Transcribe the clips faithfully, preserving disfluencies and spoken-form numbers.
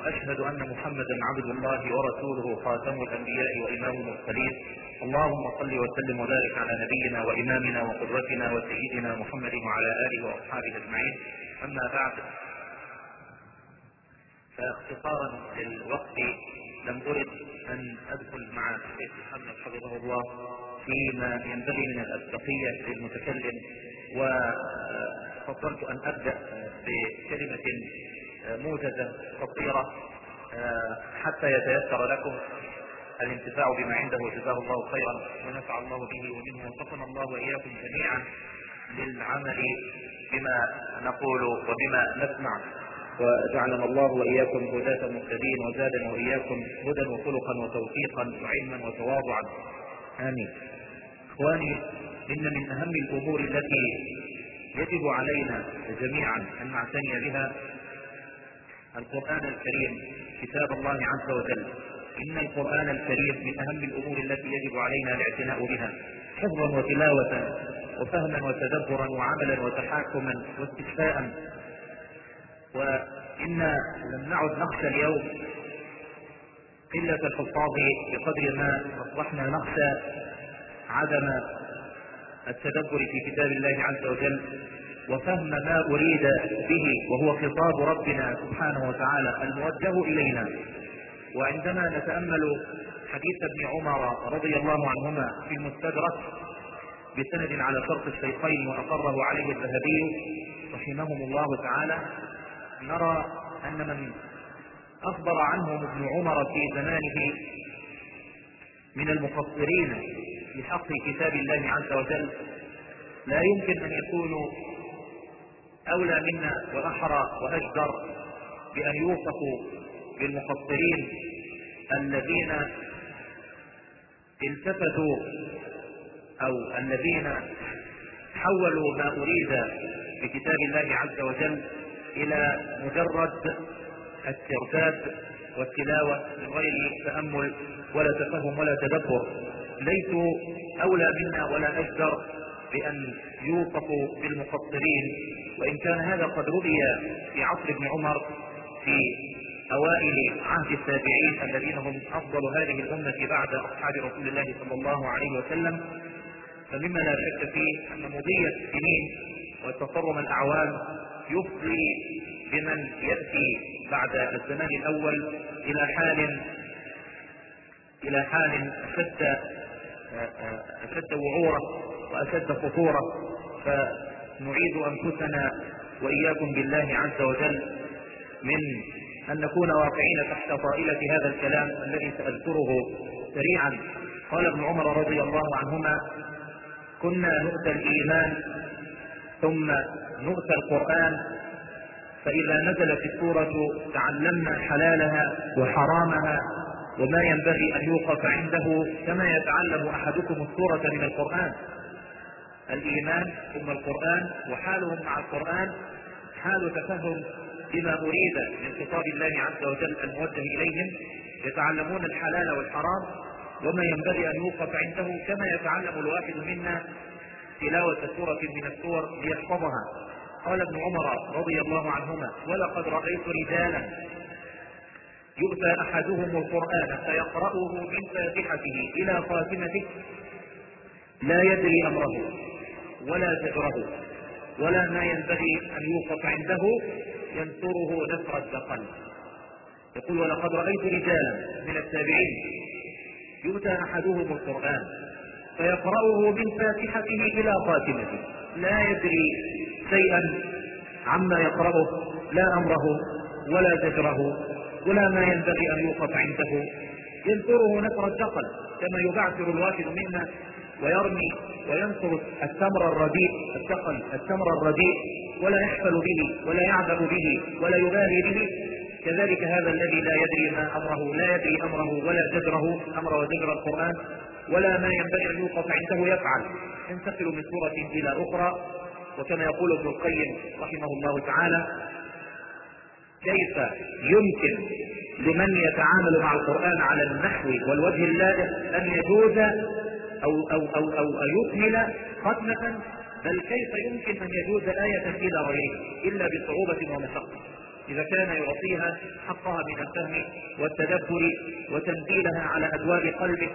وأشهد أن محمدا عبد الله ورسوله خاتم الأنبياء وإمام المرسلين. اللهم صل وسلم وبارك على نبينا وإمامنا وقدوتنا وسيدنا محمد وعلى آله وأصحابه أجمعين. أما بعد، فاختصارا للوقت لم أرد أن أدخل مع الشيخ محمد حفظه الله فيما ينبغي من الأسبقية للمتكلم، وفضلت أن أبدأ بكلمة موجزة قصيرة حتى يتيسر لكم الانتفاع بما عنده، جزاه الله خيرا ونفع الله به ومنه، ووفقنا الله وإياكم جميعا للعمل بما نقول وبما نسمع، وجعلنا الله وإياكم هداة مهتدين، وزادنا وإياكم هدى وخلقا وتوفيقا وعلما وتواضعا، آمين. إخواني، إن من أهم الأمور التي يجب علينا جميعا أن نعتني بها القرآن الكريم، كتاب الله عز وجل. إن القرآن الكريم من أهم الأمور التي يجب علينا الاعتناء بها حفظا وتلاوة وفهما وتدبرا وعملا وتحاكما واستشفاء. وإن لم نعد نخشى اليوم قلة الحفاظ بقدر ما أصبحنا نخشى عدم التدبر في كتاب الله عز وجل وفهم ما أريد به، وهو خطاب ربنا سبحانه وتعالى الموجه إلينا. وعندما نتأمل حديث ابن عمر رضي الله عنهما في المستدرك بسند على شرط الشيخين وأقره عليه الذهبي رحمهم الله تعالى، نرى أن من أخبر عنهم ابن عمر في زمانه من المفسرين لحق كتاب الله عز وجل لا يمكن أن يكونوا أولى منا وأحرى وأجدر بأن يوصفوا بالمفسرين الذين التفتوا أو الذين حولوا ما أريد بكتاب الله عز وجل إلى مجرد الترداد والتلاوة من غير تأمل ولا تفهم ولا تدبر. ليسوا أولى منا ولا أجدر بأن يوصفوا بالمفسرين، وإن كان هذا قد رؤي في عصر ابن عمر في أوائل عهد التابعين الذين هم أفضل هذه الأمة بعد أصحاب رسول الله صلى الله عليه وسلم. فمما لا شك فيه أن مضي السنين وتصرم الأعوام يفضي بمن يأتي بعد الزمان الأول إلى حال إلى حال أشد أشد وعورة وأشد خطورة. فنعيد أنفسنا وإياكم بالله عز وجل من أن نكون واقعين تحت طائلة هذا الكلام الذي سأذكره سريعا. قال ابن عمر رضي الله عنهما: كنا نؤتى الإيمان ثم نؤتى القرآن، فإذا نزلت السورة تعلمنا حلالها وحرامها وما ينبغي أن يوقف عنده كما يتعلم أحدكم السورة من القرآن. الإيمان ثم القرآن، وحالهم مع القرآن حال تفهم بما أريد من خطاب الله عز وجل الموجه إليهم، يتعلمون الحلال والحرام وما ينبغي أن يوقف عنده كما يتعلم الواحد منا تلاوة سورة من السور ليحفظها. قال ابن عمر رضي الله عنهما: ولقد رأيت رجالا يؤتى أحدهم القرآن فيقرأه من فاتحته إلى خاتمته لا يدري أمره ولا زجره ولا ما ينبغي أن يوقف عنده ينثره نثر الدقل. يقول: ولقد رأيت رجالا من التابعين يؤتى أحدهم القرآن فيقرأه من فاتحته إلى خاتمته لا يدري شيئا عما يقرأه، لا أمره ولا زجره ولا ما ينبغي أن يوقف عنده ينثره نثر الدقل، كما يبعثر الواحد منا ويرمي وينثر التمر الرديء الدقل التمر الرديء ولا يحفل به ولا يعبأ به ولا يبالي به. كذلك هذا الذي لا يدري ما أمره لا يدري أمره ولا زجره أمر وزجر القرآن ولا ما ينبغي أن يوقف عنده يفعل، ينتقل من سورة إلى أخرى. وكما يقول ابن القيم رحمه الله تعالى: كيف يمكن لمن يتعامل مع القرآن على النحو والوجه اللائق أن يجوز أو, أو, أو, أو يكمل ختمة، بل كيف يمكن أن يجوز آية إلى غيره إلا بصعوبة ومشقة. إذا كان يعطيها حقها من الفهم والتدبر وتنزيلها على أبواب قلبه،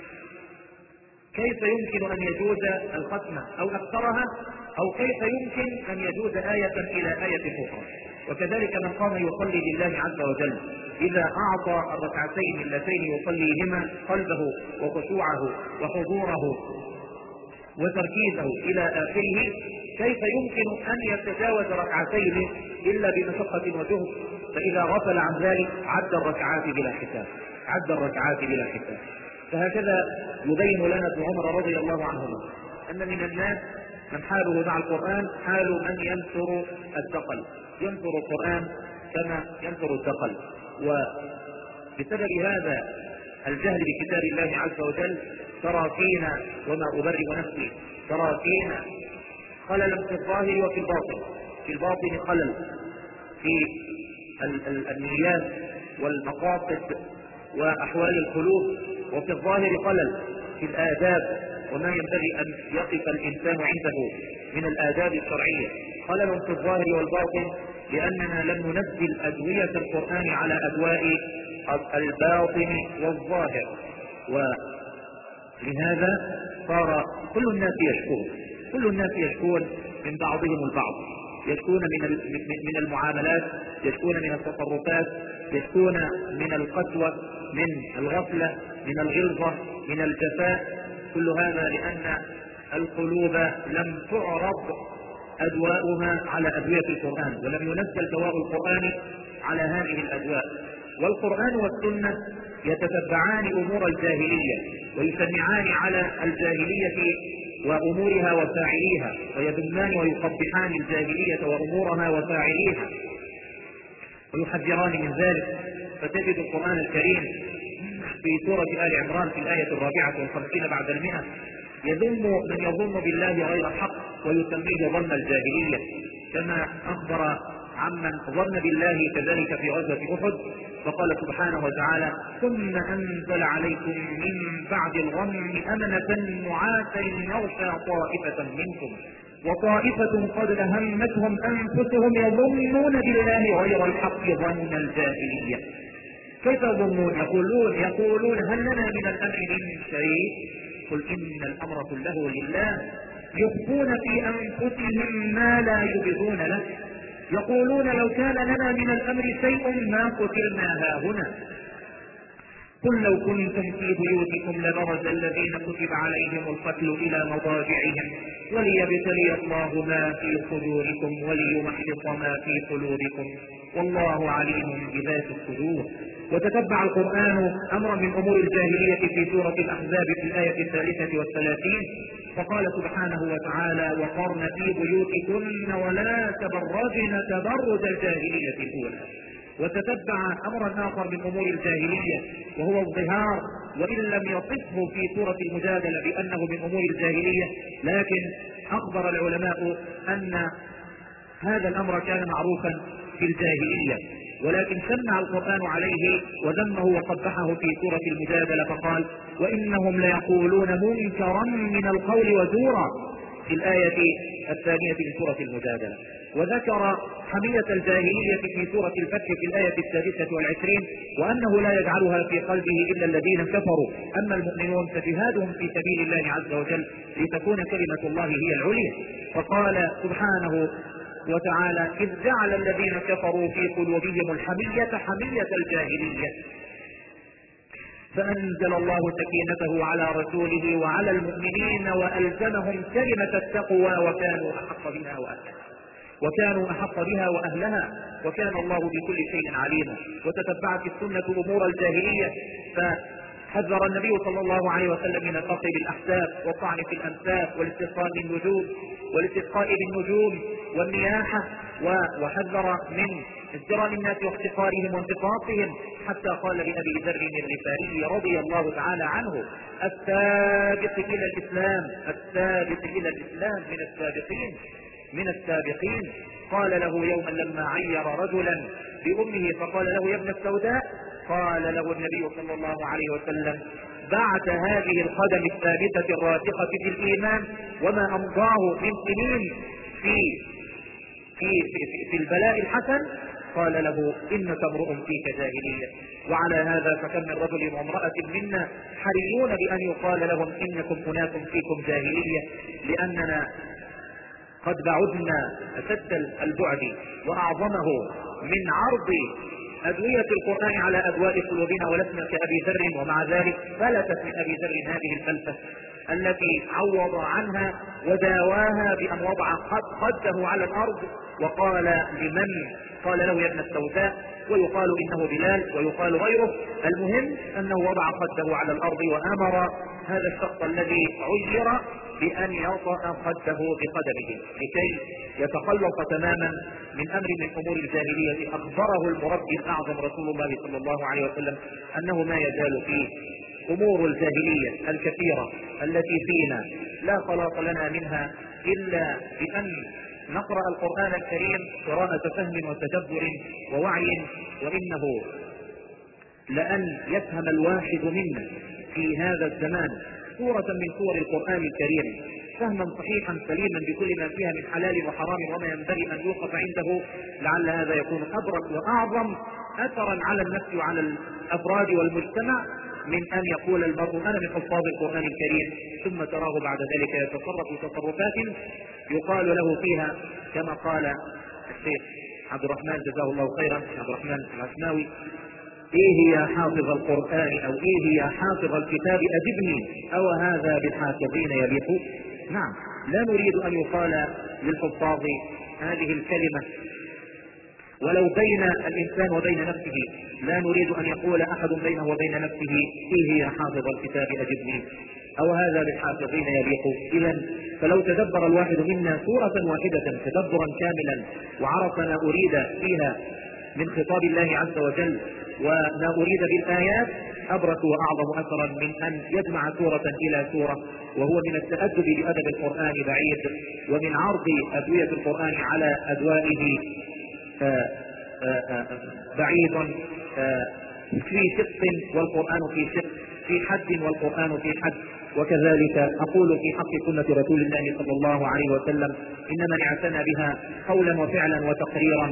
كيف يمكن أن يجوز الختمة أو أكثرها، أو كيف يمكن أن يجوز آية إلى آية أخرى؟ وكذلك من قام يصلي لله عز وجل إذا أعطى الركعتين اللتين يصليهما قلبه وخشوعه وحضوره وتركيزه إلى آخره، كيف يمكن أن يتجاوز ركعتين إلا بمشقة وجهد؟ فإذا غفل عن ذلك عد الركعات بلا حساب، عد الركعات بلا حساب. فهكذا يبين لنا ابن عمر رضي الله عنهما أن من الناس من حاله مع القرآن حال من ينثر الثقل، ينثر القرآن كما ينثر الثقل. وبسبب هذا الجهل بكتاب الله عز وجل ترى فينا، وما أبرئ نفسي، ترى فينا خللا في الظاهر وفي الباطن. في الباطن خلل في النيات والمقاصد وأحوال القلوب، وفي الظاهر خلل في الآداب وما ينبغي أن يقف الإنسان عنده من الآداب الشرعية. خلل في الظاهر والباطن لأننا لم ننزل أدوية القرآن على أدواء الباطن والظاهر، ولهذا صار كل الناس يشكون كل الناس يشكون من بعضهم البعض، يشكون من من المعاملات، يشكون من التصرفات، يشكون من القسوة، من الغفلة، من الغلظة، من الجفاء. كل هذا لأن القلوب لم تعرض أدواؤها على أدوية القرآن، ولم ينزل دواء القرآن على هذه الأدواء. والقرآن والسنة يتتبعان أمور الجاهلية ويسمعان على الجاهلية وأمورها وفاعليها، ويذمان ويقبحان الجاهلية وأمورها وفاعليها ويحذران من ذلك. فتجد القرآن الكريم في سورة آل عمران في الآية الرابعة والخمسين بعد المئة يذم من يظن بالله غير الحق ويسميه ظن الجاهلية، كما أخبر عمن ظن بالله كذلك في غزوة أحد، فقال سبحانه وتعالى: ثم أنزل عليكم من بعد الغم أمنة نعاسا يغشى طائفة منكم وطائفة قد أهمتهم أنفسهم يظنون بالله غير الحق ظن الجاهلية. كيف يظنون؟ يقولون يقولون هل لنا من الأمر من شيء؟ قل إن الأمر كله لله. يخفون في أنفسهم ما لا يبدون له، يقولون لو كان لنا من الأمر شيء ما قتلنا هاهنا. قل لو كنتم في بيوتكم لبرز الذين كتب عليهم القتل إلى مضاجعهم وليبتلي الله ما في صدوركم وليمحص ما في قلوبكم والله عليم بذات الصدور. وتتبع القرآن أمرا من أمور الجاهلية في سورة الأحزاب في الآية الثالثة والثلاثين، فقال سبحانه وتعالى: وقرن في بيوتكن ولا تبرجن تبرج الجاهلية الأولى. وتتبع أمرا آخر من أمور الجاهلية وهو الظهار، وإن لم يصفه في سورة المجادلة بأنه من أمور الجاهلية، لكن أخبر العلماء أن هذا الأمر كان معروفا في الجاهلية، ولكن سمع القرآن عليه وذمه وقبحه في سورة المجادلة فقال: وإنهم ليقولون منكرا من القول وزورا في الآية الثانية من سورة المجادلة. وذكر حمية الجاهلية في سورة الفتح في الآية السادسة والعشرين، وأنه لا يجعلها في قلبه إلا الذين كفروا، أما المؤمنون فجهادهم في سبيل الله عز وجل لتكون كلمة الله هي العليا. فقال سبحانه وتعالى: إذ جعل الذين كفروا في قلوبهم الحمية حمية الجاهلية فأنزل الله سكينته على رسوله وعلى المؤمنين وألزمهم كلمة التقوى وكانوا أحق بها وأهلها وكانوا أحق بها وأهلها وكان الله بكل شيء عليما. وتتبعت السنة أمور الجاهلية، فحذر النبي صلى الله عليه وسلم من الفقر بالأحساب والطعن في الأنساب والاستسقاء بالنجوم والاستسقاء بالنجوم والنياحة، وحذر من ازدراء الناس واحتقارهم وانتقاصهم، حتى قال لأبي ذر الغفاري رضي الله تعالى عنه: السابق إلى الإسلام السابق إلى الإسلام من السابقين من السابقين. قال له يوما لما عير رجلا بأمه فقال له: يا ابن السوداء، قال له النبي صلى الله عليه وسلم: بعد هذه القدم الثابتة الراسخة في الإيمان وما أمضاه من سنين في في في, في البلاء الحسن، فقال له إنك امرؤ فيك جاهلية. وعلى هذا فكم من رجل وامرأة منا حريون بأن يقال لهم إنكم أناس فيكم جاهلية، لأننا قد بعدنا أشد البعد وأعظمه من عرض أدوية القرآن على أدواء قلوبنا، ولسنا كأبي ذر، ومع ذلك فلتت من أبي ذر هذه الفلسفة التي عوض عنها وداواها بأن وضع خده على الأرض وقال لمن قال له يا ابن السوداء، ويقال إنه بلال ويقال غيره، المهم أنه وضع خده على الأرض وأمر هذا الشخص الذي عير بأن يطأ خده بقدمه لكي يتخلص تماما من أمر من أمور الجاهلية أخبره المربي الأعظم رسول الله صلى الله عليه وسلم أنه ما يزال فيه أمور الجاهلية الكثيرة التي فينا لا خلاص لنا منها إلا بأن نقرأ القرآن الكريم قراءة فهم وتدبر ووعي. وإنه لأن يفهم الواحد منا في هذا الزمان سورة من سور القرآن الكريم فهما صحيحا سليما بكل ما فيها من حلال وحرام وما ينبغي أن يوقف عنده، لعل هذا يكون أبرك وأعظم أثرا على النفس وعلى الأفراد والمجتمع من أن يقول المرء أنا من حفاظ القرآن الكريم ثم تراه بعد ذلك يتصرف تصرفات يقال له فيها كما قال الشيخ عبد الرحمن جزاه الله خيرا عبد الرحمن العشماوي: إيه يا حافظ القرآن أو إيه يا حافظ الكتاب أجبني، أو هذا بالحافظين يليق؟ نعم، لا نريد أن يقال للحفاظ هذه الكلمة ولو بين الإنسان وبين نفسه، لا نريد أن يقول أحد بينه وبين نفسه إيه يا حافظ الكتاب أجبني، أو هذا بالحافظين يليق. إذن فلو تدبر الواحد منا سورة واحدة تدبرا كاملا وعرف ما أريد فيها من خطاب الله عز وجل وما أريد بالآيات أبرك وأعظم أثرا من أن يجمع سورة إلى سورة، وهو من التأدب بأدب القرآن بعيد، ومن عرض أدوية القرآن على أدوائه آآ آآ بعيد. في شق والقرآن في شق، في حد والقرآن في حد. وكذلك أقول في حق سنة رسول الله صلى الله عليه وسلم: إن من اعتنى بها قولا وفعلا وتقريرا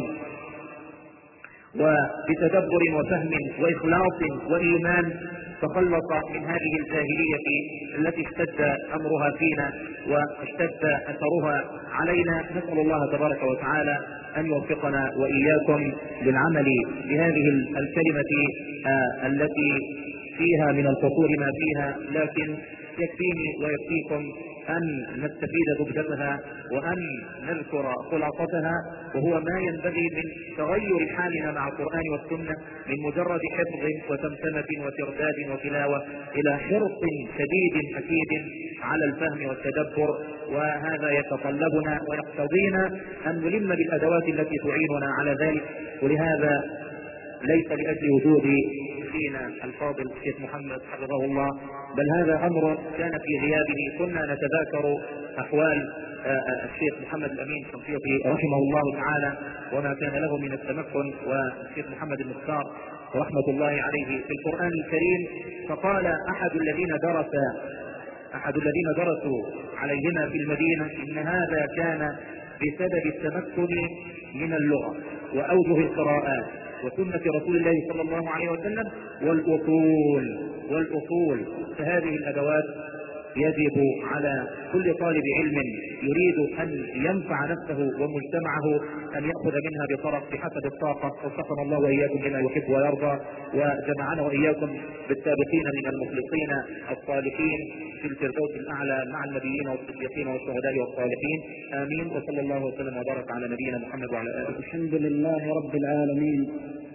وبتدبر وفهم وإخلاص وإيمان تخلص من هذه الجاهلية التي اشتد أمرها فينا واشتد أثرها علينا. نسأل الله تبارك وتعالى أن يوفقنا وإياكم للعمل بهذه الكلمة آه التي فيها من الفطور ما فيها، لكن يكفيني ويكفيكم أن نستفيد زبدتها وأن نذكر خلاصتها، وهو ما ينبغي من تغير حالنا مع القرآن والسنة من مجرد حفظ وتمتمة وترداد وتلاوة إلى حرص شديد أكيد على الفهم والتدبر. وهذا يتطلبنا ويقتضينا أن نلم بالأدوات التي تعيننا على ذلك. ولهذا ليس لأجل وجود فينا الفاضل الشيخ محمد حفظه الله، بل هذا أمر كان في غيابه كنا نتذاكر أحوال الشيخ محمد الأمين الشنقيطي رحمه الله تعالى وما كان له من التمكن، والشيخ محمد المختار رحمة الله عليه في القرآن الكريم. فقال أحد الذين درس أحد الذين درسوا عليهما في المدينة إن هذا كان بسبب التمكن من اللغة وأوجه القراءات وسنة رسول الله صلى الله عليه وسلم والأصول والأصول فهذه الأدوات يجب على كل طالب علم يريد أن ينفع نفسه ومجتمعه أن يأخذ منها بطرف بحسب الطاقة. وفقنا الله وإياكم بما يحب ويرضى، وجمعنا وإياكم بالسابقين من المخلصين الصالحين في الفردوس الأعلى مع النبيين والصديقين والشهداء والصالحين. آمين. وصلى الله وسلم وبارك على نبينا محمد وعلى آله. الحمد لله رب العالمين،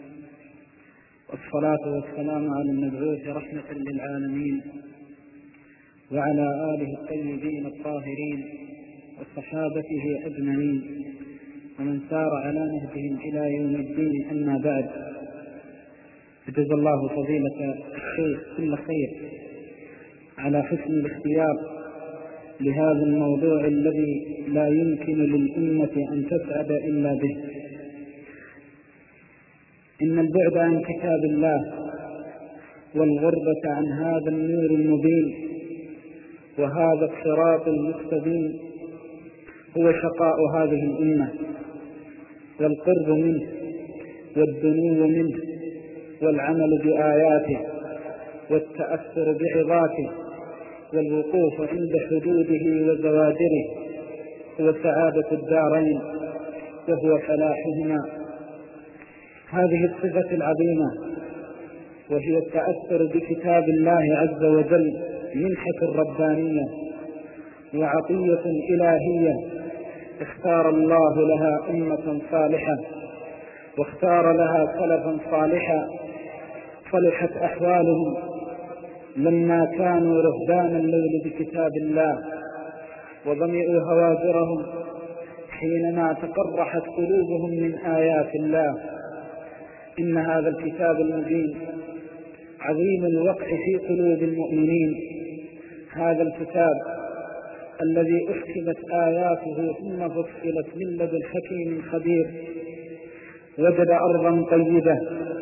والصلاة والسلام على المبعوث رحمة للعالمين وعلى آله الطيبين الطاهرين وصحابته أجمعين ومن سار على نهجهم إلى يوم الدين. أما بعد، فجزا الله فضيلة الشيخ كل خير على حسن الاختيار لهذا الموضوع الذي لا يمكن للأمة أن تسعد إلا به. إن البعد عن كتاب الله والغربة عن هذا النور المبين وهذا الصراط المستقيم هو شقاء هذه الأمة، والقرب منه والدنو منه والعمل بآياته والتأثر بعظاته والوقوف عند حدوده وزواجره هو سعادة الدارين وهو فلاحهما. هذه الصفة العظيمة وهي التأثر بكتاب الله عز وجل منحة ربانية وعطية إلهية اختار الله لها أمة صالحة واختار لها سلفا صالحا صلحت أحوالهم لما كانوا رهبان الليل بكتاب الله وظمئوا هواجرهم حينما تقرحت قلوبهم من آيات الله. إن هذا الكتاب المبين عظيم الوقع في قلوب المؤمنين. هذا الكتاب الذي أحكمت آياته ثم فصلت من لدن حكيم خبير وجد أرضا طيبة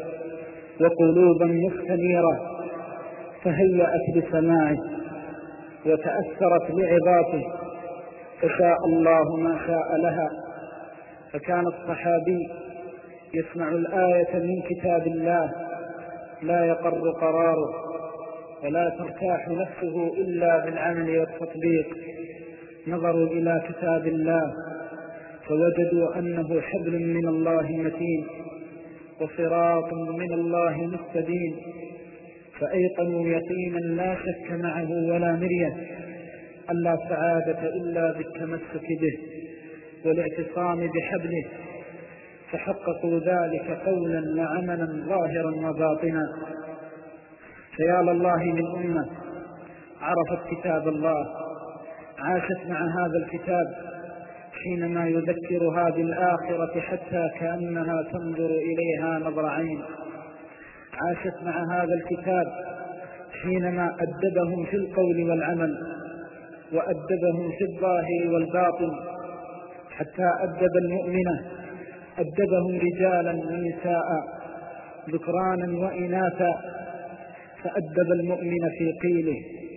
وقلوبا مستنيرة فهيأت لسماعه وتأثرت لعظاته فشاء الله ما شاء لها. فكان الصحابي يسمع الآية من كتاب الله لا يقر قراره ولا ترتاح نفسه إلا بالعمل والتطبيق. نظروا إلى كتاب الله فوجدوا أنه حبل من الله متين وصراط من الله مستبين، فأيقنوا يقينا لا شك معه ولا مرية أن لا سعادة إلا بالتمسك به والاعتصام بحبله، فحققوا ذلك قولا وعملا ظاهرا وباطنا. فيا لله من أمة عرفت كتاب الله عاشت مع هذا الكتاب حينما يذكرها بالآخرة حتى كأنها تنظر إليها نظر عين. عاشت مع هذا الكتاب حينما أدبهم في القول والعمل وأدبهم في الظاهر والباطن، حتى أدب المؤمنة أدبهم رجالا ونساء ذكرانا وإناثا، فأدب المؤمن في قيله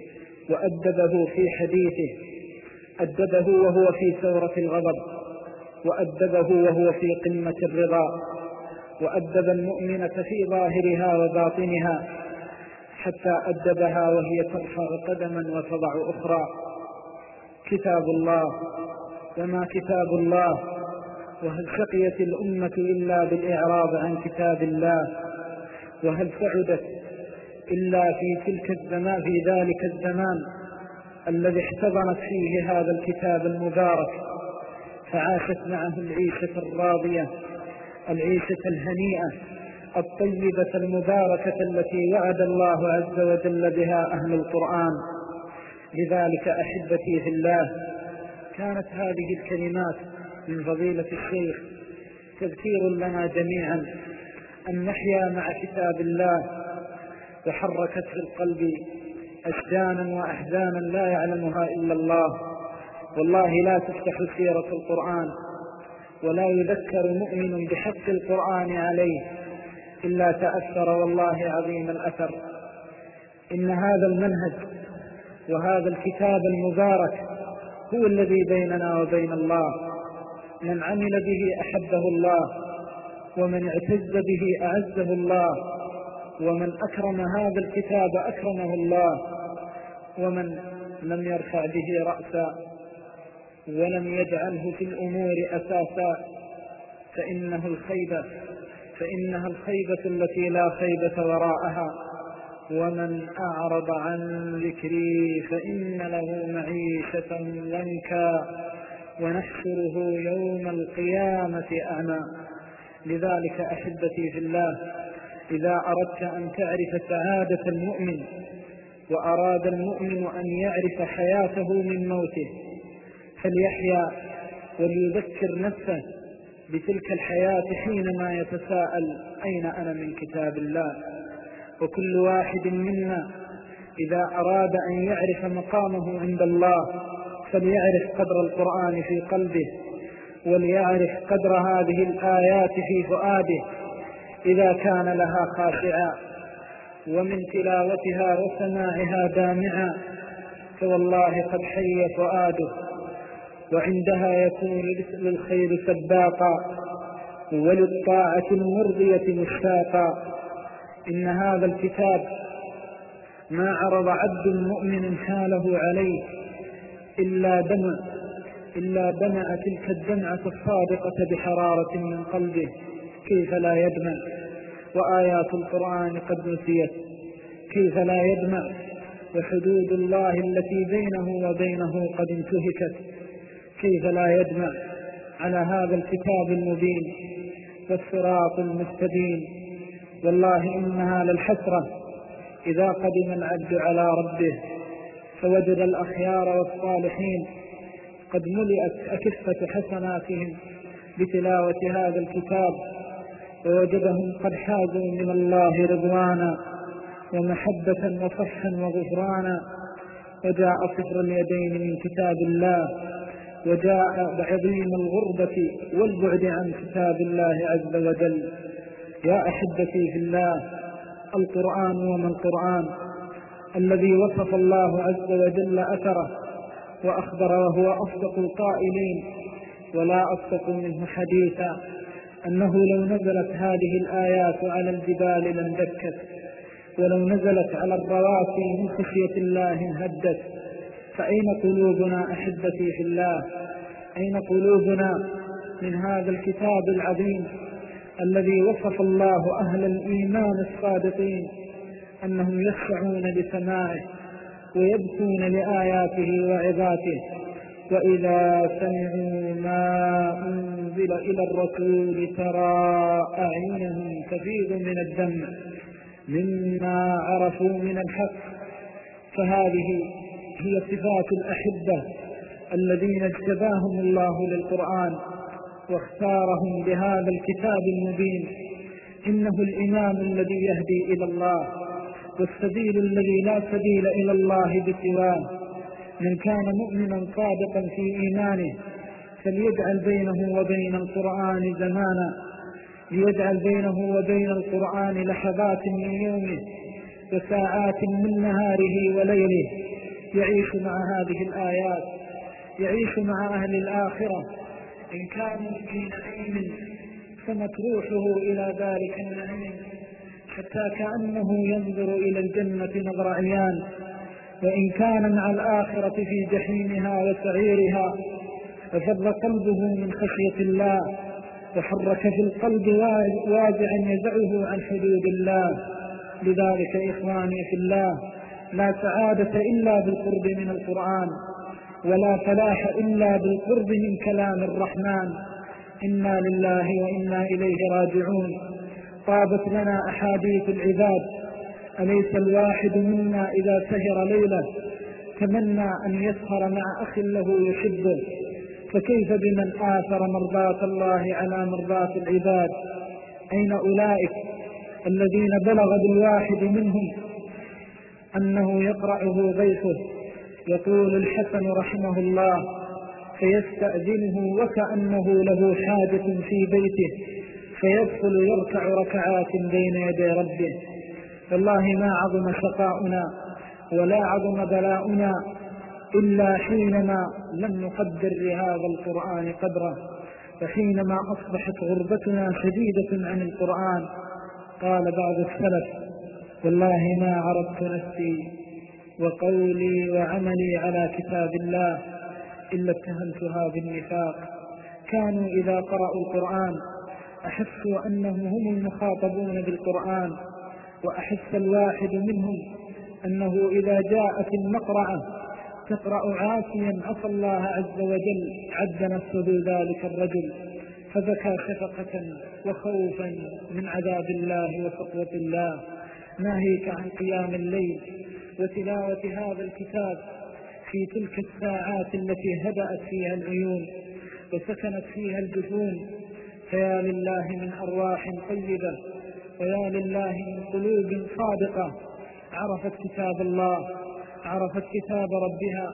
وأدبه في حديثه، أدبه وهو في ثورة الغضب وأدبه وهو في قمة الرضا، وأدب المؤمنة في ظاهرها وباطنها حتى أدبها وهي ترفع قدما وتضع أخرى. كتاب الله وما كتاب الله، وهل شقيت الأمة إلا بالإعراض عن كتاب الله؟ وهل سعدت إلا في تلك الزمان في ذلك الزمان الذي احتضنت فيه هذا الكتاب المبارك فعاشت معه العيشة الراضية العيشة الهنيئة الطيبة المباركة التي وعد الله عز وجل بها أهل القرآن. لذلك أحبتي في الله كانت هذه الكلمات من فضيلة الشيخ تذكير لنا جميعا أن نحيا مع كتاب الله، وحركت في القلب أشجانا وأحزانا لا يعلمها إلا الله. والله لا تفتح سيرة القرآن ولا يذكر مؤمن بحق القرآن عليه إلا تأثر والله عظيم الأثر. إن هذا المنهج وهذا الكتاب المبارك هو الذي بيننا وبين الله. من عمل به أحبه الله، ومن اعتز به أعزه الله، ومن أكرم هذا الكتاب أكرمه الله، ومن لم يرفع به رأسا ولم يجعله في الأمور أساسا فإنه الخيبة فإنها الخيبة التي لا خيبة وراءها. ومن أعرض عن ذكري فإن له معيشة ضنكا ونحشره يوم القيامة أعمى. لذلك أحبتي في الله إذا أردت أن تعرف سعادة المؤمن وأراد المؤمن أن يعرف حياته من موته فليحيا وليذكر نفسه بتلك الحياة حينما يتساءل أين أنا من كتاب الله. وكل واحد منا إذا أراد أن يعرف مقامه عند الله فليعرف قدر القرآن في قلبه وليعرف قدر هذه الآيات في فؤاده إذا كان لها خاشعا ومن تلاوتها وسماعها دامعا فوالله قد حي فؤاده، وعندها يكون للخير سباقا وللطاعة المرضية مشتاقا. إن هذا الكتاب ما عرض عبد مؤمن حاله عليه إلا دمع إلا دمع تلك الدمعة الصادقة بحرارة من قلبه، كيف لا يدمع؟ وآيات القرآن قد نسيت، كيف لا يدمع؟ وحدود الله التي بينه وبينه قد انتهكت، كيف لا يدمع على هذا الكتاب المبين والصراط المستبين؟ والله إنها للحسرة إذا قدم العبد على ربه فوجد الأخيار والصالحين قد ملئت أكفة حسناتهم بتلاوة هذا الكتاب، ووجدهم قد حازوا من الله رضوانا ومحبة وصفحا وغفرانا. وجاء صفر اليدين من كتاب الله، وجاء بعظيم الغربة والبعد عن كتاب الله عز وجل. يا أحبتي في الله، القرآن وما القرآن الذي وصف الله عز وجل أثره وأخبر وهو أصدق القائلين ولا أصدق منه حديثا أنه لو نزلت هذه الآيات على الجبال لانبكت، ولو نزلت على الرواسي من خشية الله انهدت. فأين قلوبنا أحبتي في الله؟ أين قلوبنا من هذا الكتاب العظيم الذي وصف الله أهل الإيمان الصادقين أنهم يخشعون لسماعه ويبكون لآياته وعظاته، وإذا سمعوا ما أنزل إلى الرسول ترى أعينهم تفيض من الدمع مما عرفوا من الحق. فهذه هي صفات الأحبة الذين اجتباهم الله للقرآن واختارهم بهذا الكتاب المبين. إنه الإمام الذي يهدي إلى الله والسبيل الذي لا سبيل إلى الله بسواه. من كان مؤمنا صادقا في إيمانه فليجعل بينه وبين القرآن زمانا، ليجعل بينه وبين القرآن لحظات من يومه وساعات من نهاره وليله، يعيش مع هذه الآيات، يعيش مع أهل الآخرة. إن كانوا في نعيم فمتروحه إلى ذلك النعيم حتى كأنه ينظر إلى الجنة نظر عيان. وإن كان مع الآخرة في جحيمها وسعيرها ففض قلبه من خشية الله وحرك في القلب وازعا يزعه عن حدود الله. لذلك إخواني في الله، لا سعادة إلا بالقرب من القرآن، ولا فلاح إلا بالقرب من كلام الرحمن. إنا لله وإنا إليه راجعون. طابت لنا أحاديث العباد، أليس الواحد منا إذا سهر ليلة تمنى أن يسهر مع أخ له يحبه؟ فكيف بمن آثر مرضاة الله على مرضاة العباد؟ أين أولئك الذين بلغ بالواحد منهم أنه يقرأه ضيفه؟ يقول الحسن رحمه الله: فيستأذنه وكأنه له حاجة في بيته فيدخل يركع ركعات بين يدي ربه. والله ما عظم شقاؤنا ولا عظم بلاؤنا إلا حينما لم نقدر لهذا القرآن قدره، وحينما أصبحت غربتنا شديدة عن القرآن. قال بعض السلف: والله ما عرفت نفسي وقولي وعملي على كتاب الله إلا اتهمتها بالنفاق. كانوا إذا قرأوا القرآن أحسوا أنهم هم المخاطبون بالقرآن، وأحس الواحد منهم أنه إذا جاءت المقرعة تقرأ عاسيا عصى الله عز وجل عد نفسه ذلك الرجل، فبكى شفقة وخوفا من عذاب الله وسطوة الله. ناهيك عن قيام الليل وتلاوة هذا الكتاب في تلك الساعات التي هدأت فيها العيون وسكنت فيها الجفون. فيا لله من أرواح طيبة، ويا لله من قلوب صادقة عرفت كتاب الله، عرفت كتاب ربها،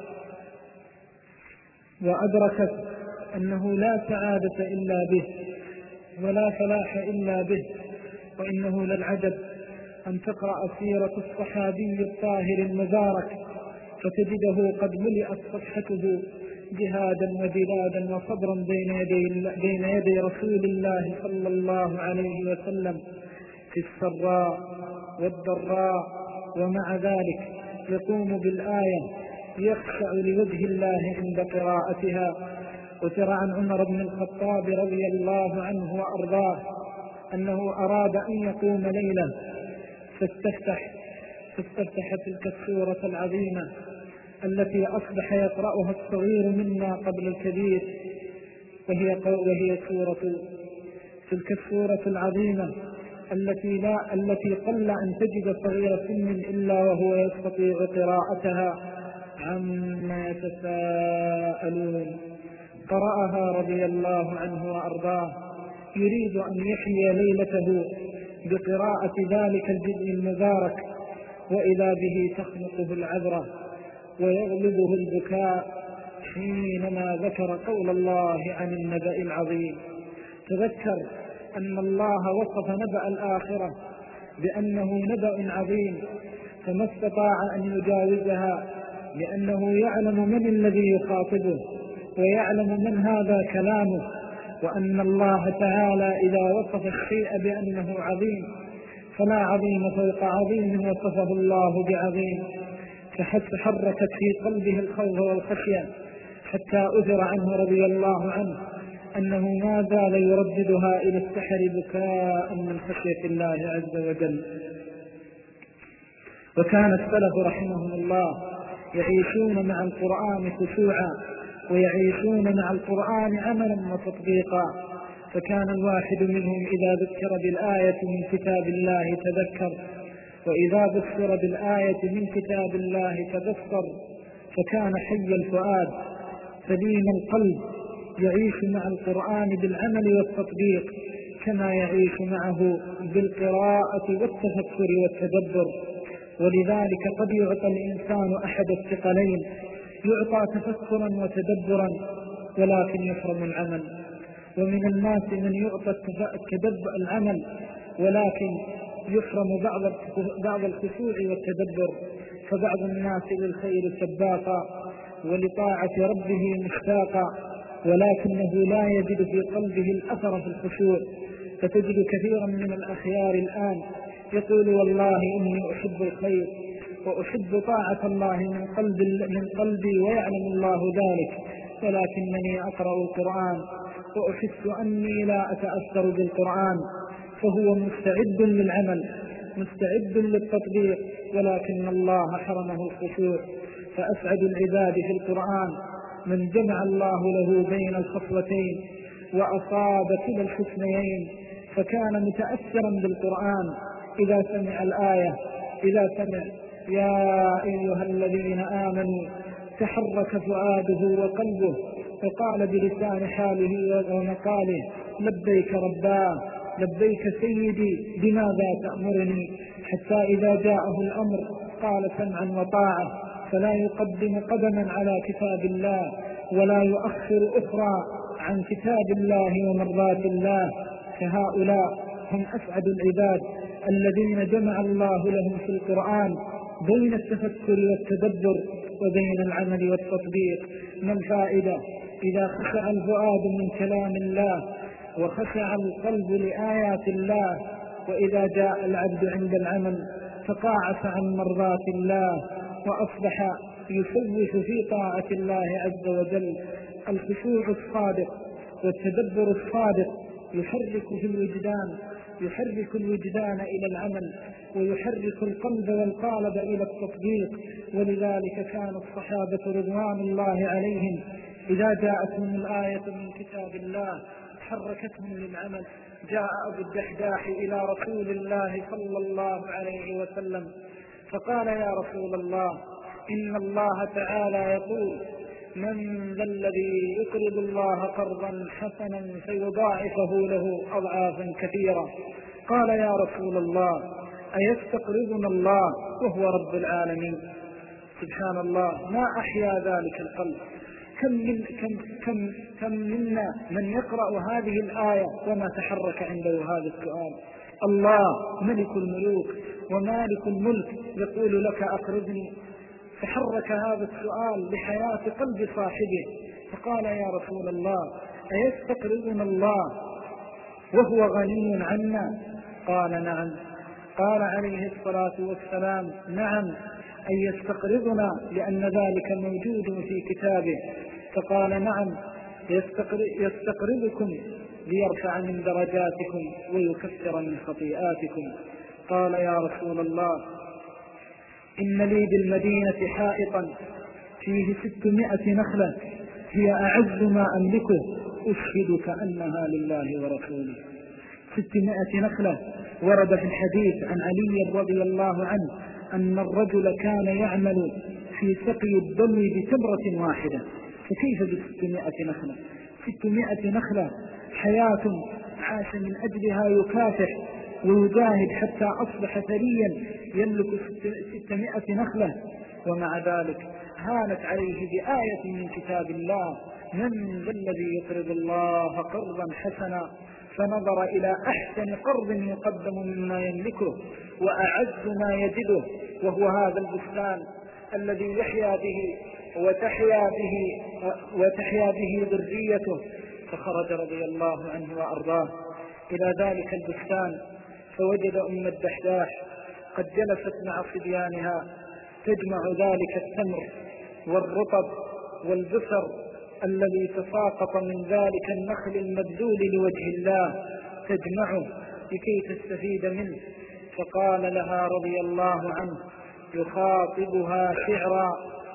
وأدركت أنه لا سعادة إلا به ولا فلاح إلا به. وإنه للعجب أن تقرأ سيرة الصحابي الطاهر المبارك فتجده قد ملئت صفحته جهادا وجلادا وصبرا بين يدي, بين يدي رسول الله صلى الله عليه وسلم في السراء والضراء، ومع ذلك يقوم بالآية يخشع لوجه الله عند قراءتها. وترى عن عمر بن الخطاب رضي الله عنه وأرضاه أنه أراد أن يقوم ليلة فاستفتح فاستفتح تلك السورة العظيمة التي أصبح يقرأها الصغير منا قبل الكبير، وهي, وهي سورة تلك السورة العظيمة التي, لا التي قل أن تجد صغير سن إلا وهو يستطيع قراءتها. عما يتساءلون قرأها رضي الله عنه وأرضاه يريد أن يحيي ليلته بقراءة ذلك الجزء المبارك، وإذا به تخنقه العذرة ويغلبه البكاء حينما ذكر قول الله عن النبأ العظيم. تذكر أن الله وصف نبأ الآخرة بأنه نبأ عظيم، فما استطاع أن يجاوزها لأنه يعلم من الذي يخاطبه ويعلم من هذا كلامه، وأن الله تعالى إذا وصف الشيء بأنه عظيم فلا عظيم فوق عظيم وصفه الله بعظيم. فحتى حركت في قلبه الخوف والخشية حتى أثر عنه رضي الله عنه أنه ما زال يرددها إلى السحر بكاء من خشية الله عز وجل. وكان السلف رحمهم الله يعيشون مع القرآن خشوعا ويعيشون مع القرآن عملا وتطبيقا، فكان الواحد منهم إذا ذكر بالآية من كتاب الله تذكر، وإذا بشر بالآية من كتاب الله تبصر، فكان حي الفؤاد سليم القلب يعيش مع القرآن بالعمل والتطبيق كما يعيش معه بالقراءة والتفكر والتدبر. ولذلك قد يعطى الإنسان أحد الثقلين، يعطى تفكرا وتدبرا ولكن يحرم العمل، ومن الناس من يعطى التدبر العمل ولكن يحرم بعض بعض الخشوع والتدبر. فبعض الناس للخير سباقا ولطاعة ربه مشتاقا، ولكنه لا يجد في قلبه الأثر في الخشوع. فتجد كثيرا من الأخيار الآن يقول والله إني أحب الخير وأحب طاعة الله من, قلب من قلبي ويعلم الله ذلك، ولكنني أقرأ القرآن وأحس أني لا أتأثر بالقرآن، فهو مستعد للعمل مستعد للتطبيق ولكن الله حرمه الخشوع. فأسعد العباد في القرآن من جمع الله له بين الخصلتين وأصاب كلا الحسنيين، فكان متأثرا بالقرآن إذا سمع الآية إذا سمع يا أيها الذين آمنوا تحرك فؤاده وقلبه فقال بلسان حاله ومقاله لبيك رباه لبيك سيدي بماذا تأمرني، حتى إذا جاءه الأمر قال سمعا وطاعة، فلا يقدم قدما على كتاب الله ولا يؤخر أخرى عن كتاب الله ومرضات الله. فهؤلاء هم أسعد العباد الذين جمع الله لهم في القرآن بين التفكر والتدبر وبين العمل والتطبيق. ما الفائدة إذا خشع الفؤاد من كلام الله وخشع القلب لآيات الله، وإذا جاء العبد عند العمل فقاعس عن مرضات الله وأصبح يسوف في طاعة الله عز وجل. الخشوع الصادق والتدبر الصادق يحرك في الوجدان يحرك الوجدان إلى العمل ويحرك القلب والقالب إلى التطبيق. ولذلك كان الصحابة رضوان الله عليهم إذا جاءتهم الآية من كتاب الله حركتهم للعمل. جاء أبو الدحداح إلى رسول الله صلى الله عليه وسلم فقال يا رسول الله إن الله تعالى يقول من ذا الذي يقرض الله قرضا حسنا فيضاعفه له أضعافا كثيرة. قال يا رسول الله أيستقرضنا الله وهو رب العالمين؟ سبحان الله، ما أحيا ذلك القلب. كم, من كم, كم, كم منا من يقرأ هذه الآية وما تحرك عنده هذا السؤال. الله ملك الملوك ومالك الملك يقول لك أقرضني، تحرك هذا السؤال لحياة قلب صاحبه فقال يا رسول الله أيستقرضنا الله وهو غني عنا؟ قال نعم. قال عليه الصلاة والسلام نعم، أن يستقرضنا لأن ذلك موجود في كتابه. فقال نعم، يستقرضكم ليرفع من درجاتكم ويكفر من خطيئاتكم. قال يا رسول الله إن لي بالمدينة حائطا فيه ستمائة نخلة هي أعز ما أملكه، أشهدك أنها لله ورسوله. ستمائة نخلة. ورد في الحديث عن علي رضي الله عنه أن الرجل كان يعمل في سقي الدم بتمرة واحدة، فكيف بستمائة نخلة؟ ستمائة نخلة حياة عاش من أجلها يكافح ويجاهد حتى أصبح ثريا يملك ستمائة نخلة، ومع ذلك هانت عليه بآية من كتاب الله: من ذا الذي يقرض الله قرضا حسنا؟ فنظر إلى أحسن قرض يقدم مما يملكه وأعز ما يجده، وهو هذا البستان الذي يحيا به وتحيا به وتحيا به ذريته. فخرج رضي الله عنه وأرضاه إلى ذلك البستان فوجد أم الدحداح قد جلست مع صبيانها تجمع ذلك التمر والرطب والبصر الذي تساقط من ذلك النخل المبذول لوجه الله، تجمعه لكي تستفيد منه. فقال لها رضي الله عنه يخاطبها شعرا: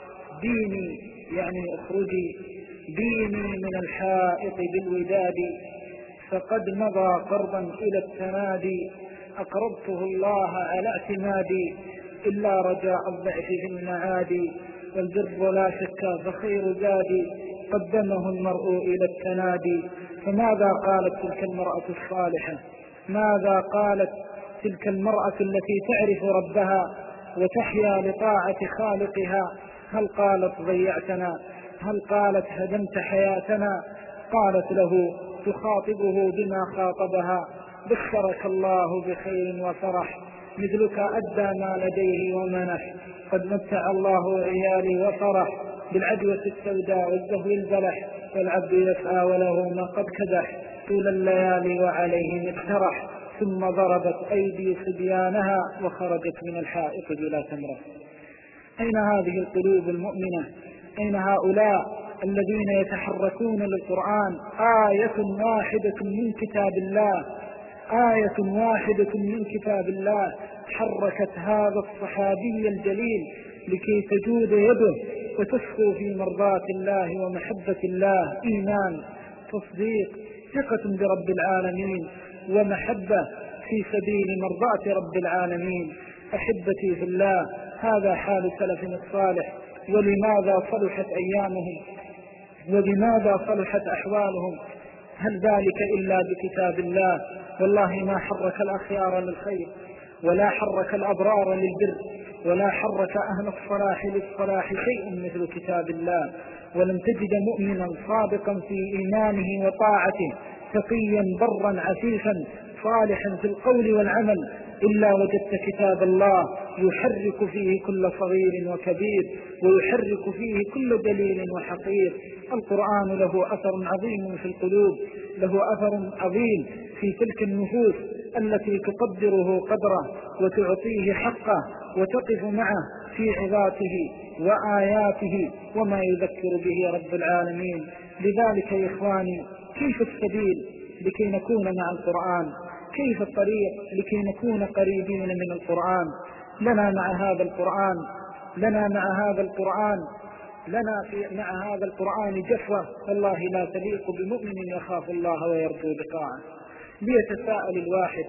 ديني، يعني اخرجي، ديني من الحائط بالوداد، فقد مضى قرضا إلى التنادي، أقرضته الله على اعتمادي، إلا رجاء الضعف في المعادي، والبر لا شك فخير زادي، قدمه المرء إلى التنادي. فماذا قالت تلك المرأة الصالحة؟ ماذا قالت تلك المرأة التي تعرف ربها وتحيا لطاعة خالقها؟ هل قالت ضيعتنا؟ هل قالت هدمت حياتنا؟ قالت له تخاطبه بما خاطبها: بشرك الله بخير وفرح، مثلك أدى ما لديه ومنح، قد متع الله عيالي وفرح، بالعدوة السوداء والزهو البلح، والعبد يسعى وله ما قد كدح، طول الليالي وعليه مقترح، ثم ضربت أيدي صبيانها وخرجت من الحائط بلا تمرة. أين هذه القلوب المؤمنة؟ أين هؤلاء الذين يتحركون للقرآن؟ آية واحدة من كتاب الله، آية واحدة من كتاب الله حركت هذا الصحابي الجليل لكي تجود يده وتسخو في مرضاة الله ومحبة الله، إيمان، تصديق، ثقة برب العالمين، ومحبة في سبيل مرضاة رب العالمين. أحبتي في الله، هذا حال سلفنا الصالح. ولماذا صلحت أيامهم؟ وبماذا صلحت أحوالهم؟ هل ذلك إلا بكتاب الله؟ والله ما حرك الأخيار للخير، ولا حرك الأبرار للبر، ولا حرك أهل الصلاح للصلاح شيء مثل كتاب الله. ولم تجد مؤمنا صادقا في إيمانه وطاعته، تقيا برا عفيفا صالحا في القول والعمل، إلا وجدت كتاب الله يحرك فيه كل صغير وكبير، ويحرك فيه كل دليل وحقير. القرآن له أثر عظيم في القلوب، له أثر عظيم في تلك النفوس التي تقدره قدره وتعطيه حقه وتقف معه في عظاته وآياته وما يذكر به رب العالمين. لذلك يا إخواني، كيف السبيل لكي نكون مع القرآن؟ كيف الطريق لكي نكون قريبين من القرآن؟ لنا مع هذا القرآن لنا مع هذا القرآن لنا في مع هذا القرآن جفوة والله لا تليق بمؤمن يخاف الله ويرجو لقاءه. ليتساءل الواحد،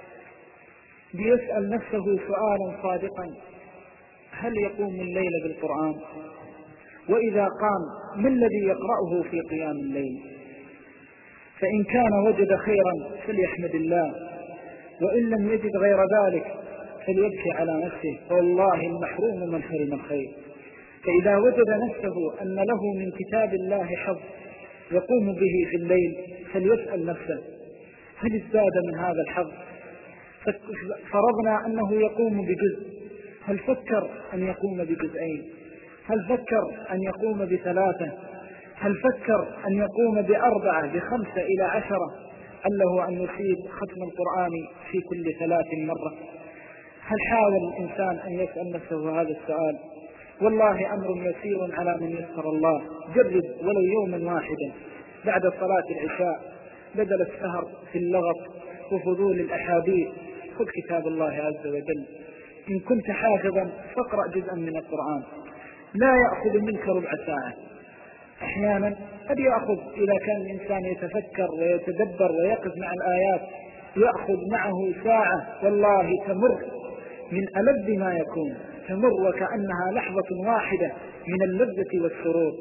ليسأل نفسه سؤالا صادقا: هل يقوم الليل بالقرآن؟ وإذا قام ما الذي يقرأه في قيام الليل؟ فإن كان وجد خيرا فليحمد الله، وإن لم يجد غير ذلك فليبكي على نفسه، فوالله المحروم من حرم الخير. فإذا وجد نفسه أن له من كتاب الله حظ يقوم به في الليل فليسأل نفسه: هل ازداد من هذا الحظ؟ فرضنا أنه يقوم بجزء، هل فكر أن يقوم بجزئين؟ هل فكر أن يقوم بثلاثة؟ هل فكر أن يقوم بأربعة بخمسة إلى عشرة ألا هو أن يصيب ختم القرآن في كل ثلاثين مرة؟ هل حاول الإنسان أن يسأل نفسه هذا السؤال؟ والله أمر يسير على من يسر الله. جرب ولو يوما واحدا بعد صلاة العشاء بدل السهر في اللغط وفضول الأحاديث خذ كتاب الله عز وجل. إن كنت حافظا فاقرأ جزءا من القرآن، لا يأخذ منك ربع ساعة. أحيانا قد يأخذ إذا كان الإنسان يتفكر ويتدبر ويقف مع الآيات يأخذ معه ساعة، والله تمر من ألذ ما يكون، تمر وكأنها لحظة واحدة من اللذة والسرور.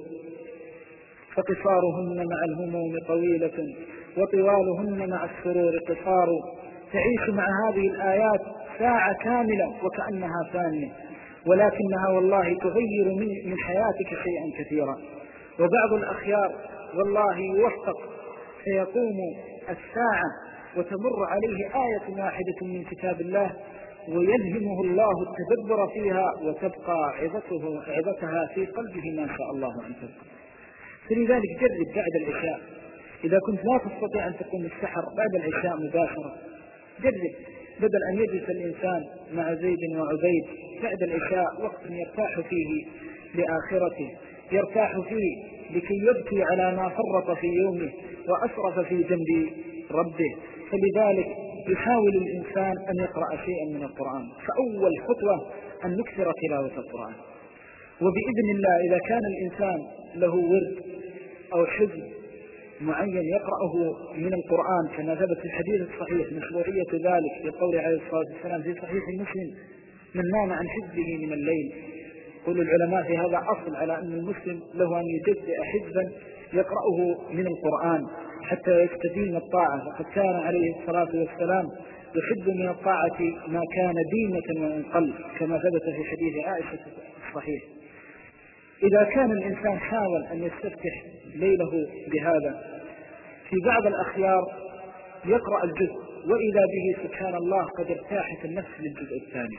فقصارهن مع الهموم طويلة وطوالهن مع السرور قصار. تعيش مع هذه الآيات ساعة كاملة وكأنها ثانية، ولكنها والله تغير من حياتك شيئا كثيرا. وبعض الأخيار والله يوفق فيقوم الساعة وتمر عليه آية واحدة من كتاب الله ويلهمه الله التدبر فيها وتبقى عظته عظتها في قلبه ما شاء الله أن تبقى. فلذلك جرب بعد العشاء، إذا كنت لا تستطيع أن تقوم السحر بعد العشاء مباشرة جرب، بدل أن يجلس الإنسان مع زيد وعبيد بعد العشاء وقت يرتاح فيه لآخرته، يرتاح فيه لكي يبكي على ما فرط في يومه وأسرف في جنب ربه. فلذلك يحاول الإنسان أن يقرأ شيئا من القرآن. فأول خطوة أن نكثر تلاوة القرآن، وبإذن الله إذا كان الإنسان له ورد أو حزب معين يقرأه من القرآن كما ثبت في الحديث الصحيح مشروعية ذلك لقول عليه الصلاة والسلام في صحيح مسلم: من نام عن حزبه من الليل. قول العلماء في هذا أصل على أن المسلم له أن يجزئ حزبا يقرأه من القرآن حتى يستديم الطاعة، فقد كان عليه الصلاة والسلام يحب من الطاعة ما كان دينة وإن قل كما ثبت في حديث عائشة الصحيح. إذا كان الإنسان حاول أن يستفتح ليله بهذا، في بعض الأخيار يقرأ الجزء وإذا به سبحان الله قد ارتاحت النفس للجزء الثاني،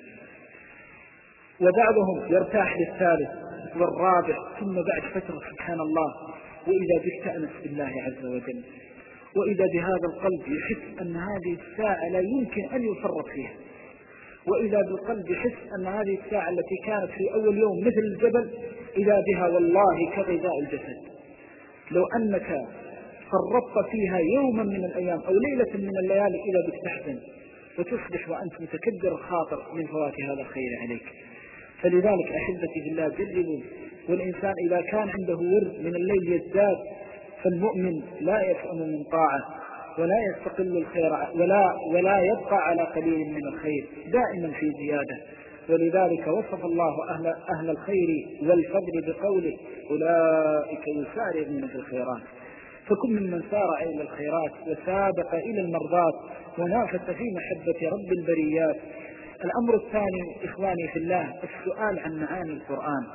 وبعضهم يرتاح للثالث والرابع، ثم بعد فترة سبحان الله وإذا به تأنس بالله عز وجل، وإذا بهذا القلب يحس أن هذه الساعة لا يمكن أن يفرط فيها، وإذا بالقلب يحس أن هذه الساعة التي كانت في أول يوم مثل الجبل إذا بها والله كغذاء الجسد. لو أنك فرطت فيها يوما من الأيام أو ليلة من الليالي إذا بك تحزن وتصبح وأنت متكدر الخاطر من فوات هذا الخير عليك. فلذلك أحبتي بالله جربوا، والإنسان إذا كان عنده ورد من الليل يزداد، فالمؤمن لا يفهم من طاعة ولا يستقل الخير ولا, ولا يبقى على قليل من الخير، دائما في زيادة. ولذلك وصف الله أهل, أهل الخير والفضل بقوله: أولئك يسارعون في الخيرات. فكن ممن سارع إلى الخيرات وسابق إلى المرضات ونافس في محبة رب البريات. الأمر الثاني إخواني في الله السؤال عن معاني القرآن.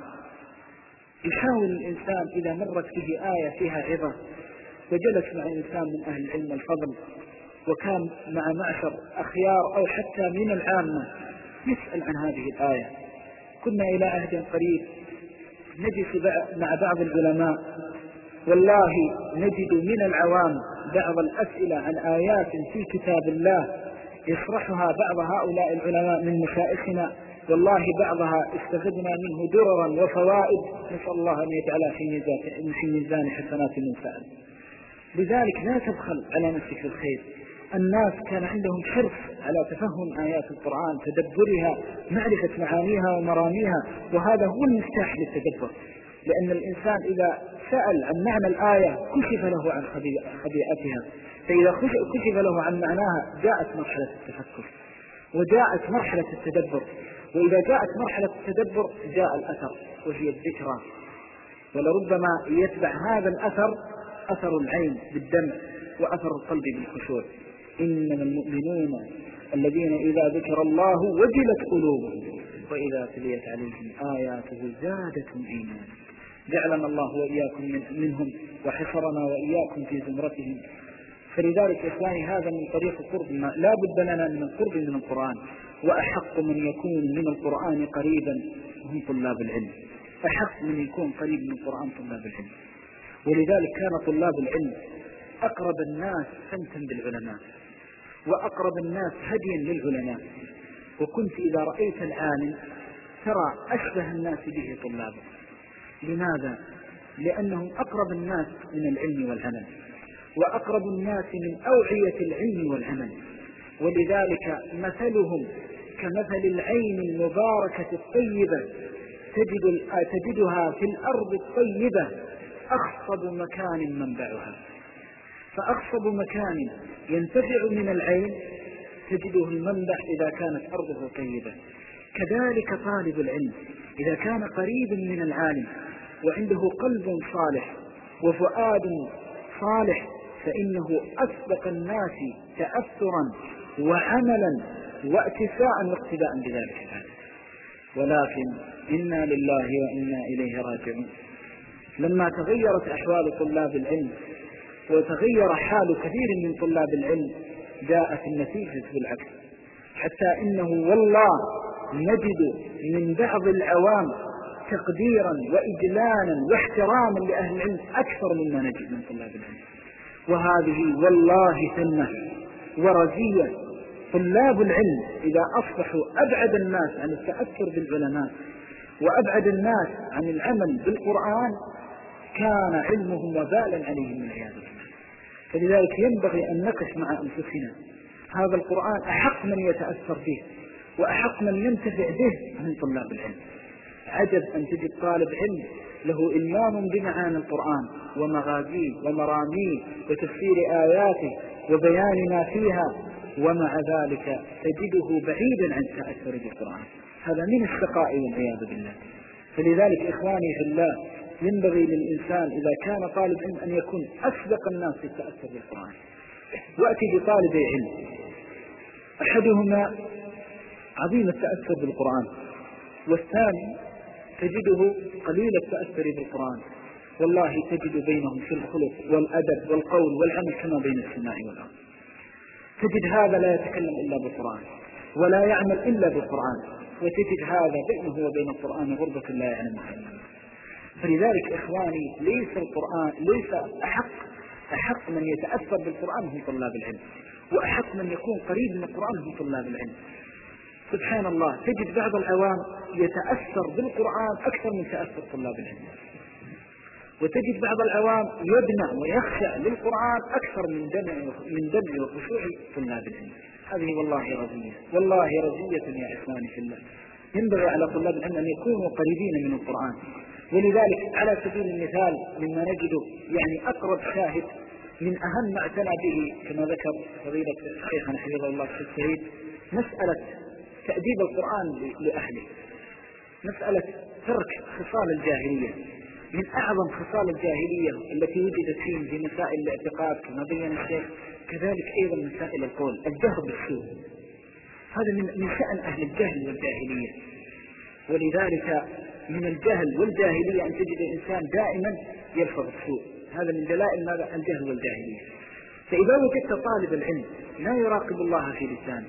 يحاول الإنسان إذا مرت به آية فيها عظة وجلس مع إنسان من أهل العلم الفضل وكان مع معشر أخيار أو حتى من العامة يسأل عن هذه الآية. كنا إلى عهد قريب نجلس مع بعض العلماء والله نجد من العوام بعض الأسئلة عن آيات في كتاب الله يشرحها بعض هؤلاء العلماء من مشايخنا، والله بعضها استفدنا منه دررا وفوائد، نسأل الله أن يجعلها في ميزان حسنات من سأل. لذلك لا تبخل على نفسك الخير. الناس كان عندهم حرص على تفهم آيات القرآن، تدبرها، معرفة معانيها ومراميها، وهذا هو المفتاح للتدبر. لأن الإنسان إذا سأل عن معنى الآية كشف له عن خبيئتها، فإذا كشف له عن معناها جاءت مرحلة التفكر وجاءت مرحلة التدبر، وإذا جاءت مرحلة التدبر جاء الأثر وهي الذكرى. ولربما يتبع هذا الأثر أثر العين بالدمع وأثر القلب بالخشوع. إنما المؤمنون الذين إذا ذكر الله وجلت قلوبهم وإذا تليت عليهم آياته زادتهم إيمانا. جعلنا الله وإياكم من منهم وحشرنا وإياكم في زمرتهم. فلذلك إخواني هذا من طريق قرب ما لا بد لنا من القرب من القرآن، وأحق من يكون من القرآن قريبا هم طلاب العلم. أحق من يكون قريب من القرآن طلاب العلم. ولذلك كان طلاب العلم أقرب الناس سمتا بالعلماء وأقرب الناس هديا للعلماء، وكنت إذا رأيت العالم ترى أشبه الناس به طلابه. لماذا؟ لأنهم أقرب الناس من العلم والعمل، وأقرب الناس من أوعية العلم والعمل، ولذلك مثلهم كمثل العين المباركة الطيبة تجد تجدها في الأرض الطيبة أخصب مكان منبعها، فأخصب مكان ينتفع من العين تجده المنبع إذا كانت أرضه طيبة. كذلك طالب العلم إذا كان قريبا من العالم وعنده قلب صالح وفؤاد صالح فإنه أسبق الناس تأثرا وعملا واتساء واقتداء بذلك العالم. ولكن إنا لله وإنا إليه راجعون. لما تغيرت أحوال طلاب العلم وتغير حال كثير من طلاب العلم جاءت النتيجة بالعكس، حتى إنه والله نجد من بعض العوام تقديرا وإجلالا واحتراما لأهل العلم أكثر مما نجد من طلاب العلم، وهذه والله سنة ورزية. طلاب العلم إذا أصبحوا أبعد الناس عن التأثر بالعلماء وأبعد الناس عن العمل بالقرآن كان علمهم وبالا عليهم من عياذ الله. فلذلك ينبغي أن نقف مع أنفسنا، هذا القرآن أحق من يتأثر به وأحق من ينتفع به من طلاب العلم. عجب أن تجد طالب علم له إلمام بمعاني القرآن ومغازيه ومراميه وتفسير آياته وبيان ما فيها، ومع ذلك تجده بعيدا عن التأثر بالقرآن. هذا من الشقاء والعياذ بالله. فلذلك إخواني في الله ينبغي للإنسان إذا كان طالب علم أن يكون أسبق الناس في التأثر بالقرآن. وأتي بطالب علم أحدهما عظيم التأثر بالقرآن والثاني تجده قليل التأثر بالقرآن، والله تجد بينهم في الخلق والأدب والقول والعمل كما بين السماء والأرض. تجد هذا لا يتكلم إلا بالقرآن ولا يعمل إلا بالقرآن، وتجد هذا بينه وبين القرآن غربة لا يعلمها إلا الله. فلذلك إخواني ليس القرآن ليس أحق أحق من يتأثر بالقرآن هم طلاب العلم، وأحق من يكون قريب من القرآن هم طلاب العلم. سبحان الله تجد بعض العوام يتأثر بالقرآن أكثر من تأثر طلاب العلم، وتجد بعض العوام يدمع ويخشع للقرآن أكثر من دمع من دمع وخشوع طلاب العلم. هذه والله رزية، والله رزية يا إخواني في الله. ينبغي على طلاب العلم أن يكونوا قريبين من القرآن. ولذلك على سبيل المثال مما نجده يعني أقرب شاهد من أهم ما اعتنى به كما ذكر فضيلة شيخنا حفظه الله الشيخ سعيد مسألة تأديب القرآن لأهله، مسألة ترك خصال الجاهلية. من أعظم خصال الجاهلية التي وجدت فيه في مسائل الاعتقاد كما بين الشيخ، كذلك أيضا مسائل القول الجهر بالسوء. هذا من من شأن أهل الجهل والجاهلية. ولذلك من الجهل والجاهلية أن تجد الإنسان دائما يلفظ السوء، هذا من دلائل ماذا؟ الجهل والجاهلية. فإذا وجدت طالب العلم لا يراقب الله في لسانه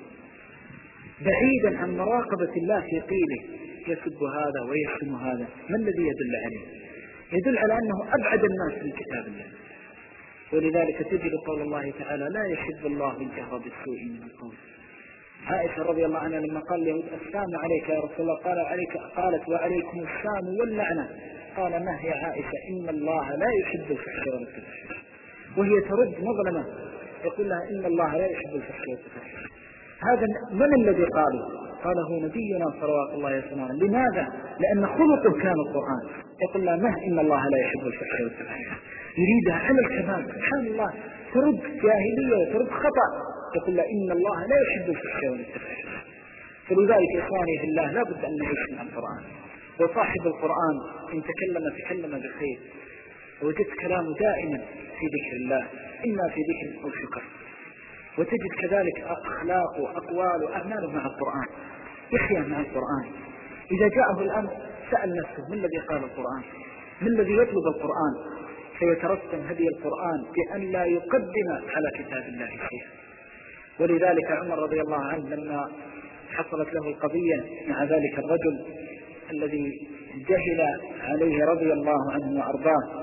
بعيدا عن مراقبة الله في قيله يسب هذا ويشتم هذا، ما الذي يدل عليه؟ يدل على أنه أبعد الناس من كتاب الله. ولذلك تجد قول الله تعالى لا يحب الله الجهر بالسوء من القول. عائشة رضي الله عنها لما قال اليهود السلام عليك يا رسول الله قال عليك قالت وعليكم السلام واللعنة، قال ما هي عائشة إن الله لا يحب الفحش والفحش، وهي ترد مظلمة يقول لها إن الله لا يحب الفحش والفحش. هذا من الذي قاله؟ قاله نبينا صلوات الله وسلامه. لماذا؟ لأن خلقه كان القرآن. يقول لها ما إن الله لا يحب الفحش والفحش، يريدها على الكمال. سبحان الله ترد جاهلية وترد خطأ، يقول لها إن الله لا يحب الفحش والفحش. فلذلك إخواني في الله لا بد أن نعيش مع القرآن، وصاحب القرآن إن تكلم تكلم بخير، وجدت كلامه دائما في ذكر الله إما في ذكر أو شكر. وتجد كذلك أخلاق وأقوال وأعماله مع القرآن، يحيا مع القرآن. إذا جاءه الأمر سأل نفسه من الذي قال القرآن، من الذي يطلب القرآن، فيترسم هدي القرآن بأن لا يقدم على كتاب الله شيئا. ولذلك عمر رضي الله عنه لما حصلت له القضية مع ذلك الرجل الذي جهل عليه رضي الله عنه وأرضاه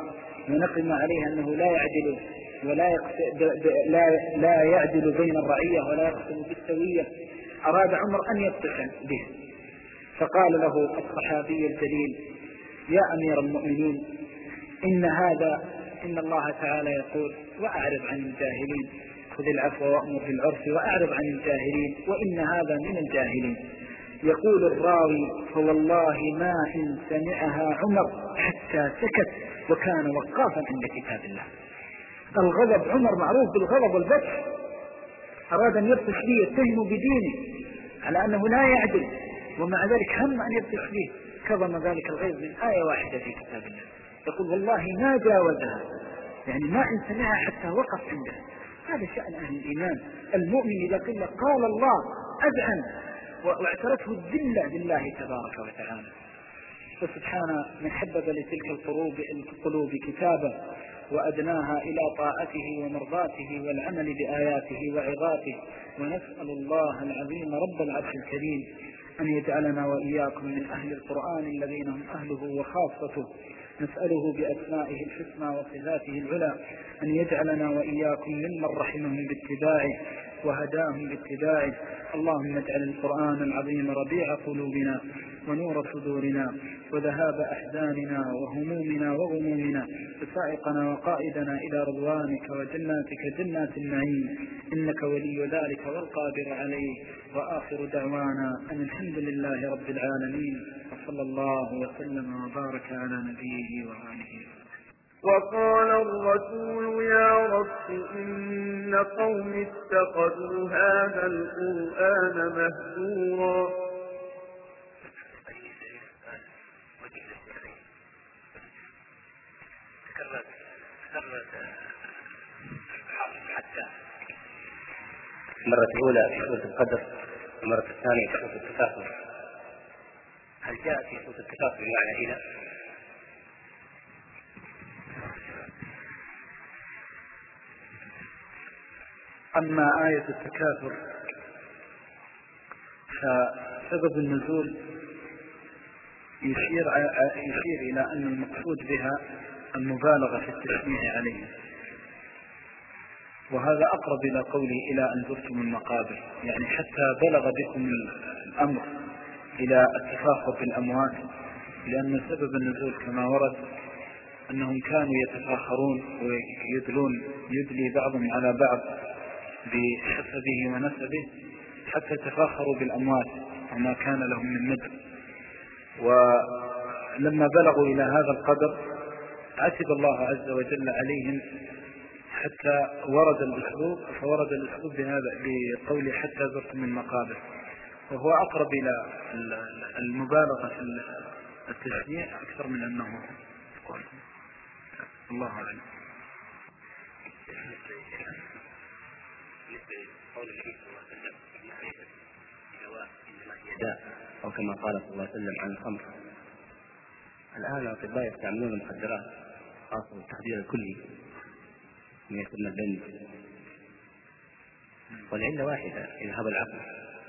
ونقم عليه أنه لا يعدل ولا لا لا يعدل بين الرعية ولا يقسم بالسوية، أراد عمر أن يبطش به، فقال له الصحابي الجليل: يا أمير المؤمنين، إن هذا إن الله تعالى يقول: وأعرض عن الجاهلين، خذ العفو وأمر بالعرف وأعرض عن الجاهلين، وإن هذا من الجاهلين. يقول الراوي: فوالله ما إن سمعها عمر حتى سكت وكان وقافا عند كتاب الله. الغضب، عمر معروف بالغضب والبطش، أراد أن يبطش به، يتهم بدينه على أنه لا يعدل، ومع ذلك هم أن يبطش به، كظم ذلك الغيظ من آية واحدة في كتاب الله. يقول: والله ما جاوزها، يعني ما إن سمعها حتى وقف عندها. هذا شأن أهل الإيمان. المؤمن إذا قيل قال الله أذعن واعترفه الذلة لله تبارك وتعالى. فسبحان من حبب لتلك القلوب القلوب كتابه وأدناها إلى طاعته ومرضاته والعمل بآياته وعظاته. ونسأل الله العظيم رب العرش الكريم أن يجعلنا وإياكم من أهل القرآن الذين هم أهله وخاصته. نسأله بأسمائه الحسنى وصفاته العلى أن يجعلنا وإياكم ممن رحمهم باتباعه وهداهم باتباعه. اللهم اجعل القرآن العظيم ربيع قلوبنا ونور صدورنا وذهاب أحزاننا وهمومنا وغمومنا، وسائقنا وقائدنا إلى رضوانك وجناتك جنات النعيم، إنك ولي ذلك والقادر عليه. وآخر دعوانا أن الحمد لله رب العالمين، وصلى الله وسلم وبارك على نبيه وآله. وقال الرسول: يا رب إن قوم اتخذوا هذا القرآن مهجورا. حتى المرة الأولى في سورة القدر، المرة الثانية في سورة التكاثر. هل جاء في سورة التكاثر بمعنى إلى؟ أما آية التكاثر فسبب النزول يشير, يشير إلى أن المقصود بها المبالغة في التشميع عليه، وهذا أقرب إلى قوله إلى أن زرتم المقابر، يعني حتى بلغ بكم الأمر إلى التفاخر بالأموات، لأن سبب النزول كما ورد أنهم كانوا يتفاخرون ويدلون يدلي بعضهم على بعض بحسبه ونسبه حتى تفاخروا بالأموات وما كان لهم من ندر. ولما بلغوا إلى هذا القدر عتب الله عز وجل عليهم حتى ورد الأسلوب، فورد الأسلوب بهذا بقول حتى زرتم المقابر، وهو أقرب إلى المبالغة في التشنيع أكثر من أنه قول. الله أعلم. أو كما قال صلى الله عليه وسلم عن الخمر. الآن الأطباء يستعملون المخدرات خاصة التخدير الكلي من يسمى البنج، والعلة واحدة إذهاب العقل.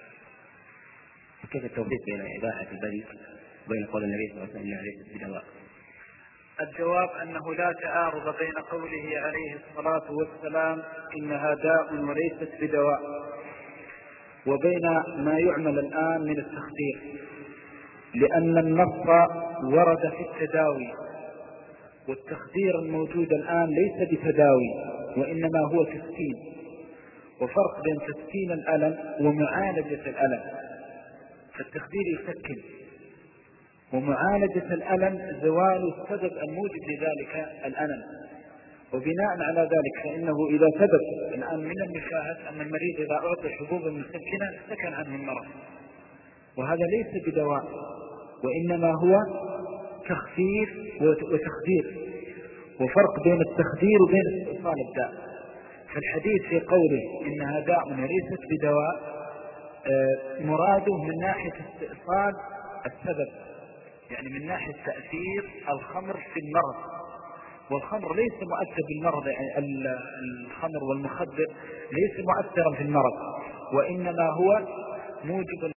فكيف التوفيق بين إباحة البنج وبين قول النبي صلى الله عليه وسلم إنها ليست بدواء؟ الجواب أنه لا تعارض بين قوله عليه الصلاة والسلام إنها داء وليست بدواء وبين ما يعمل الآن من التخدير، لأن النص ورد في التداوي، والتخدير الموجود الآن ليس بتداوي وإنما هو تسكين، وفرق بين تسكين الألم ومعالجة الألم. فالتخدير يسكن، ومعالجة الألم زوال السبب الموجب لذلك الألم. وبناء على ذلك فإنه إذا ثبت الآن من المشاهد أن المريض إذا أعطي حبوبا مسكنة سكن عنه المرض، وهذا ليس بدواء وإنما هو تخفيف وتخدير، وفرق بين التخدير وبين استئصال الداء. فالحديث في قوله إنها داء وليست بدواء مراده من ناحية استئصال السبب، يعني من ناحية تأثير الخمر في المرض، والخمر ليس مؤثر بالمرض، يعني الخمر والمخدر ليس مؤثرا في المرض، وإنما هو موجب